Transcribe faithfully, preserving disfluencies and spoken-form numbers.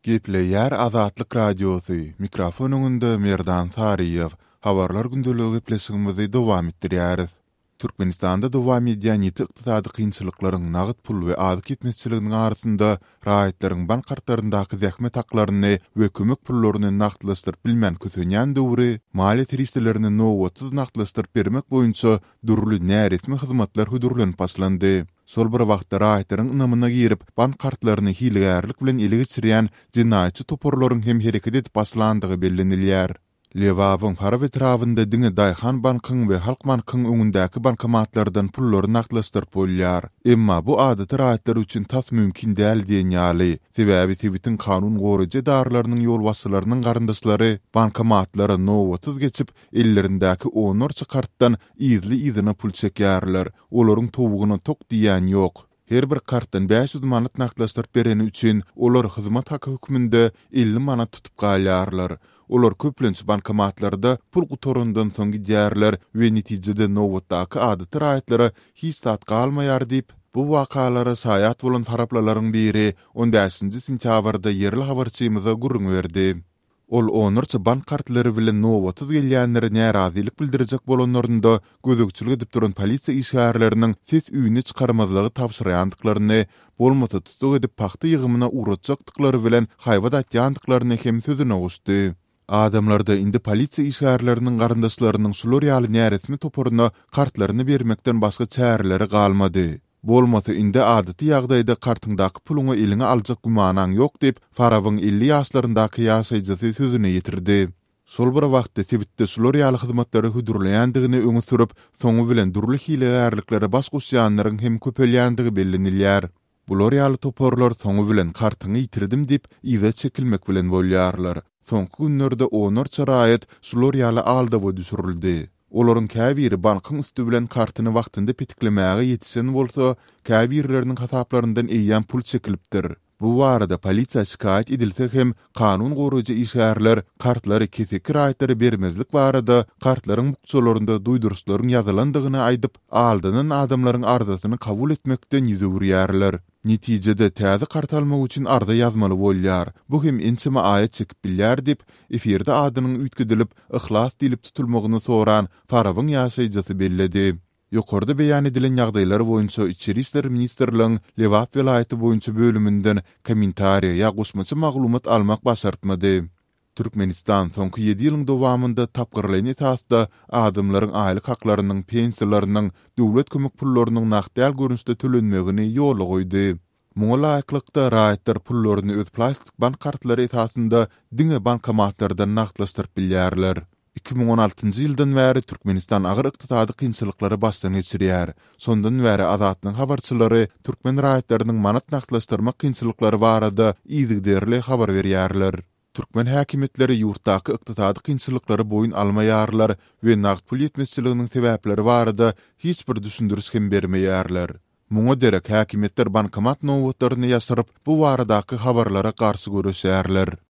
Geple yer Azatlyk Radiosu, mikrofonunda Merdan Sariyev, habarlar gündölügi gepleşigimizi dowam etdirýäris. Türkmenistanda dowam edýän ýeti ykdysady kynçylyklaryň nagyt pul we azyk ketmezçiliginiň arasynda raýatlaryň bank kartlaryndaky zähmet haklaryny we kömek pullaryny nagtlaşdyryp bilmän kösenýän döwri, maliýet riýislerini nowatsız nagtlaşdyryp bermek boýunça durly näretme hyzmatlar hudurlanıp başlandy. Sol bir wagtda raýatlaryň ynamyna girip bank kartlaryny hilgärlik bilen ele geçirýän jinaýatçy toporlaryň hem hereket edip başlandygy bellenilýär. Lewawyň para betrawynda diňe Daýhan bankyň we Halk bankyň öňündäki bankomatlardan pullary nagtlaşdyryp bolýar. Emma bu adaty raýatlar üçin tas mümkin däl diýen ýaly. Sebäbi Tiwitin kanun goraja darlarynyň ýolbaşçylarynyň garyndaşlary bankomatlara nowatsız geçip ellerindäki onurçy kartdan izli izine pul çekýärler. Olaryň tobugyna tok diýen ýok. Her bir kartdan beş yüz manat nagtlaşdyryp bereni üçin olar hyzmat haky hükmünde elli manat tutup galýarlar. Olar köplenç bankomatlarda pul gutorundan soň gidýärler we netijede nowatdaky adaty raýatlara hiç tat galmaýar diýip bu wakalara saýat bolan haraplalaryň biri on beşinji sentýabrda yerli habarçymyza gurrun berdi. Ol onurçy bank kartlary bilen nowatsız gelýänlere närazilik bildirjek bolanlarynda gözükçülük edip duran polisiýa işgärleriniň ses üýüne çykarmazlygy tapşyrýandyklaryny, bolmasa tutuk edip paxta ýygymyna uğratjakdyklary bilen haýbat atýandyklaryny hem sözüne goşdy. Adamlarda indi polisiýa işgärleriniň garyndaşlarynyň şular ýaly näretme toporuna kartlaryny bermekden başga çäreleri galmady. Bolmasa indi adaty ýagdaýda kartyňdaky puluňy eline aljak gumanaň ýok diýip Farawyň elli ýaşlaryndaky ýaşaýjysy sözüne ýetirdi. Şol bir wagtda Tibetde şular ýaly hyzmatlary hudurlaýandygyny öňe sürüp, soňu bilen durly hilgärliklere baş goşýanlaryň hem köpelýändigi bellenilýär. Bular ýaly toporlar soňu bilen kartyňy ýitirdim diýip ýyza çekilmek bilen bolýarlar. Soňky günlerde onurçy raýat şular ýaly alda we düşürildi. Olaryň käbiri bankyň üstü bilen kartyny wagtynda petiklemäge ýetişen bolsa, käbirleriniň hasaplaryndan eýýän pul çekilipdir. Bu barada polisiýa şikaýet edilse hem kanun goraja işgärler kartlary kesik raýatlary bermezlik barada kartlaryň bukçalarynda duýduruşlaryň ýazylandygyny aýdyp, aldynan adamlaryň arzasyny kabul etmekden ýüze burýarlar. Netijede täze kart almak üçin arda ýazmaly bolýar. Bu hem inçime aýat çekip bilýär diýip efirde adynyň üýtgedilip, ihlas dilip tutulmagyny soran Farawyň ýaşaýjysy belledi. Ýokarda beýan edilen ýagdaýlar boýunça Içeri işler ministrligiň Lewap welaýaty boýunça bölüminden kommentariýa ýa goşmaçy maglumat almak başartmady. Türkmenistan soňky ýedi ýylyň dowamında tapgyrlyny tasda adamlaryň aýlyk haklarynyň, pensiýalarynyň, döwlet kömek pullarynyň nagdal görünüşde tölenmegini ýola goýdy. Muňa laýyklykda raýatlar pullaryny öz plastik bank kartlary esasında diňe bankomatlardan nagtlaşdyryp bilýärler. iki bin on altynjy ýyldan bäri Türkmenistan agyr ykdysady kynçylyklary başdan geçirýär. Sondan bäri Azatlyň habarçylary türkmen raýatlarynyň manat nagtlaşdyrmak kynçylyklary barada ýygyderli habar berýärler. Türkmen häkimetleri ýurtdaky ykdysady kynçylyklary boyun almaýarlar we nagt pul ýetmezçiliginiň sebäpleri barada hiç bir düşündürüş hem bermeýärler. Muňa derek häkimetler bankomat nowatlaryny ýaşyryp bu baradaky habarlara garşy görüşýärler.